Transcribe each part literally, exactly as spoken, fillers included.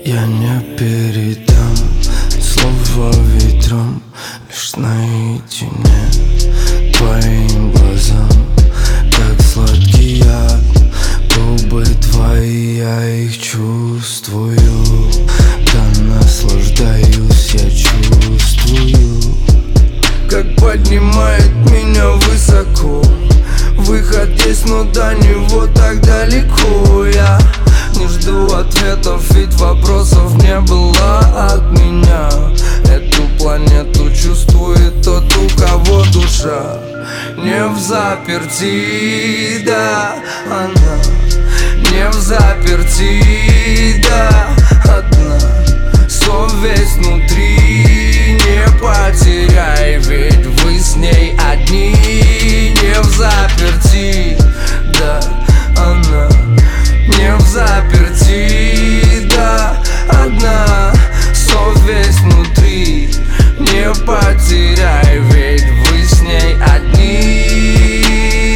Я не передам слова ветром, лишь наедине твоим глазам. Как сладкий яд, губы твои, я их чувствую. Да наслаждаюсь, я чувствую, как поднимает меня высоко. Выход есть, но до него так далеко. Я не жду ответов, ведь вопросов не было от меня. Эту планету чувствует тот, у кого душа не в заперти, да, она не в заперти, да, одна. Совесть внутри не потеряй, ведь вы с ней одни. Не в заперти, да, она не в заперти, да, одна. Совесть внутри не потеряй, ведь вы с ней одни.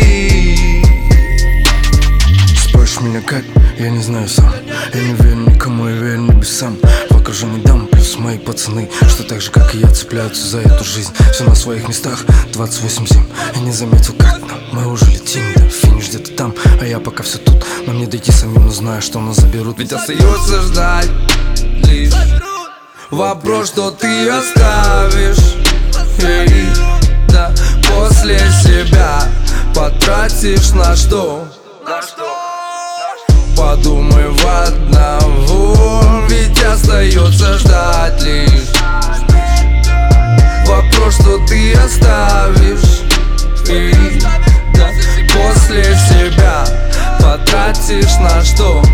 Спросишь меня как? Я не знаю сам. Я не верю никому, я верю небесам. Покажу не дам, плюс мои пацаны, что так же, как и я, цепляются за эту жизнь. Все на своих местах, двадцать восемь семь. Я не заметил, как нам, мы уже летим, да, финиш где-то там, а я пока все тут. Нам не дойти самим, но знаю, что нас заберут. Ведь остается ждать лишь вопрос, что ты оставишь, эй, да, после себя потратишь на что? На что? Подумай в одного, ведь остается ждать лишь вопрос, что ты оставишь, эй, да, после себя потратишь на что?